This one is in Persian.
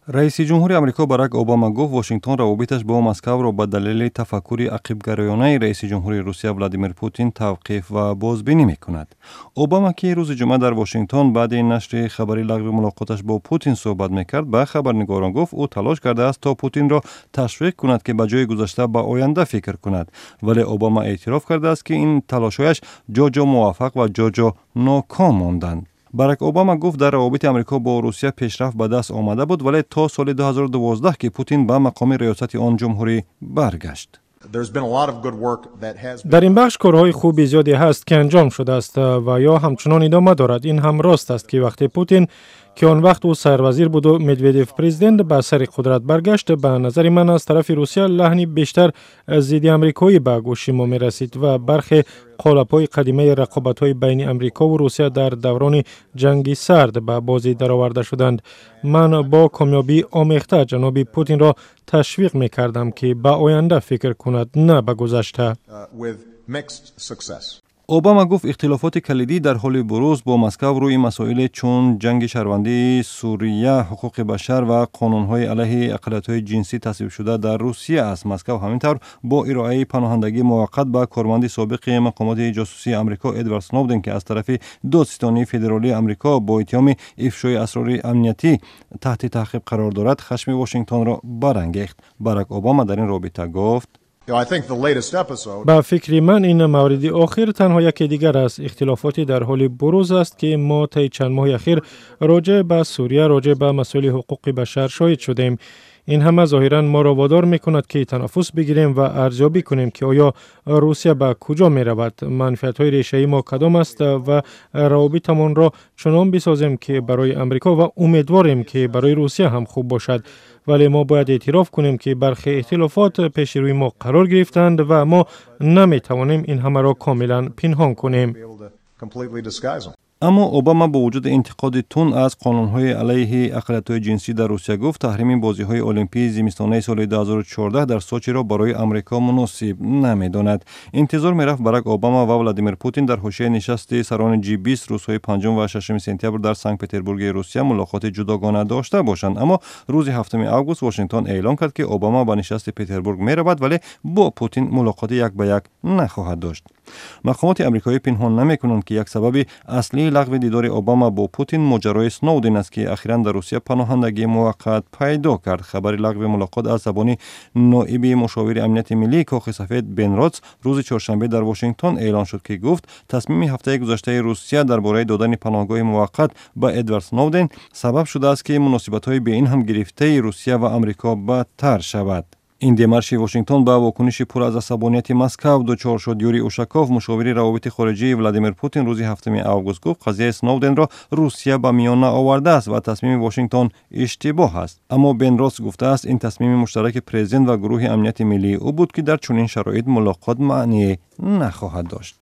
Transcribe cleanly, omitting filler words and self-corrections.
رئیس جمهور آمریکا باراک اوباما گفت واشنگتن روابطش با مسکو را به دلیل تفکر عقب‌گرایانه رئیس جمهور روسیه ولادیمیر پوتین توقیف و بازبینی می‌کند. اوباما که روز جمعه در واشنگتن بعد نشر خبری لغو ملاقاتش با پوتین صحبت می‌کرد، به خبرنگاران گفت او تلاش کرده است تا پوتین را تشویق کند که به جای گذشته به آینده فکر کند، ولی اوباما اعتراف کرده است که این تلاش‌هایش جا موفق و جا ناکام ماندند. باراک اوباما گفت در روابط آمریکا با روسیه پیشرفت به دست آمده بود، ولی تا سال 2012 که پوتین به مقام ریاست آن جمهوری برگشت. در این بخش کارهای خوبی زیادی هست که انجام شده است و یا همچنان ادامه دارد. این هم راست است که وقتی پوتین که آن وقت او سروزیر بود و مدودیف پرزیدنت به سر قدرت برگشت، به نظر من از طرف روسیه لحنی بیشتر ضد آمریکایی به گوش ما می رسید و برخی قالب‌های قدیمی رقابت‌های بین آمریکا و روسیه در دوران جنگ سرد به بازی درآورده شدند. من با کامیابی آمیخته جناب پوتین را تشویق می کردم که به آینده فکر کند، نه به گذشته. اوباما گفت اختلافات کلیدی در حال بروز با مسکو روی مسائل چون جنگ شهروندی سوریه، حقوق بشر و قانون‌های علیه اقلیت‌های جنسی تصویب شده در روسیه است. مسکو همینطور با ارائه پناهندگی موقت به کارمند سابق مقامات جاسوسی آمریکا ادوارد سنودن که از طرف دادستانی فدرالی آمریکا با اتهام افشای اسرار امنیتی تحت تعقیب قرار دارد، خشم واشنگتن را برانگیخت. باراک اوباما در این رابطه گفت: با فکر من این مورد آخر تنها یکی دیگر است. اختلافاتی در حال بروز است که ما طی چند ماه اخیر راجع به سوریه، راجع به مسائل حقوق بشر شاهد شدیم. این همه ظاهراً ما را وادار می‌کند که تنفس بگیریم و ارزیابی کنیم که آیا روسیه به کجا می‌رود، منفعت‌های ریشه‌ای ما کدام است و روابطمان را چنان بسازیم که برای آمریکا و امیدواریم که برای روسیه هم خوب باشد. ولی ما باید اعتراف کنیم که برخی اختلافات پیش روی ما قرار گرفتند و ما نمی‌توانیم این همه را کاملاً پنهان کنیم. اما اوباما با وجود انتقاد تند از قانون‌های علیه اقلیت‌های جنسی در روسیه گفت تحریم بازی‌های المپیک زمستانه سال 2014 در سوچی را برای آمریکا مناسب نمی‌داند. انتظار می‌رفت باراک اوباما و ولادیمیر پوتین در حوزه نشست سران G20 روزهای 5 و 6 سپتامبر در سنت پترزبورگ روسیه ملاقات جداگانه داشته باشند، اما روز 7 آگوست واشنگتن اعلام کرد که اوباما به نشست پترزبورگ می‌رود ولی با پوتین ملاقات یک به یک نخواهد داشت. مقامات آمریکایی پنهان نمی‌کنند که یک سبب اصلی لغو دیدار اوباما با پوتین ماجرای سنودن است که اخیراً در روسیه پناهندگی موقت پیدا کرد. خبر لغو ملاقات از زبان نائب مشاور امنیت ملی کاخ سفید بن راتز روز چهارشنبه در واشنگتن اعلان شد که گفت تصمیم هفته گذشته روسیه درباره دادن پناهگاه موقت به ادوارد سنودن سبب شده است که مناسبت‌های بین هم گرفته روسیه و آمریکا بدتر شود. این دمارش واشنگتن با واکنش پر از عصبانیت مسکو دچار شد. یوری اوشاکوف مشاور روابط خارجی ولادیمیر پوتین روز 7 آگوست گفت قضیه سنودن را روسیه به میان آورده است و تصمیم واشنگتن اشتباه است. اما بن راتز گفته است این تصمیم مشترک پرزیدنت و گروه امنیت ملی او بود که در چنین شرایط ملاقات معنی نخواهد داشت.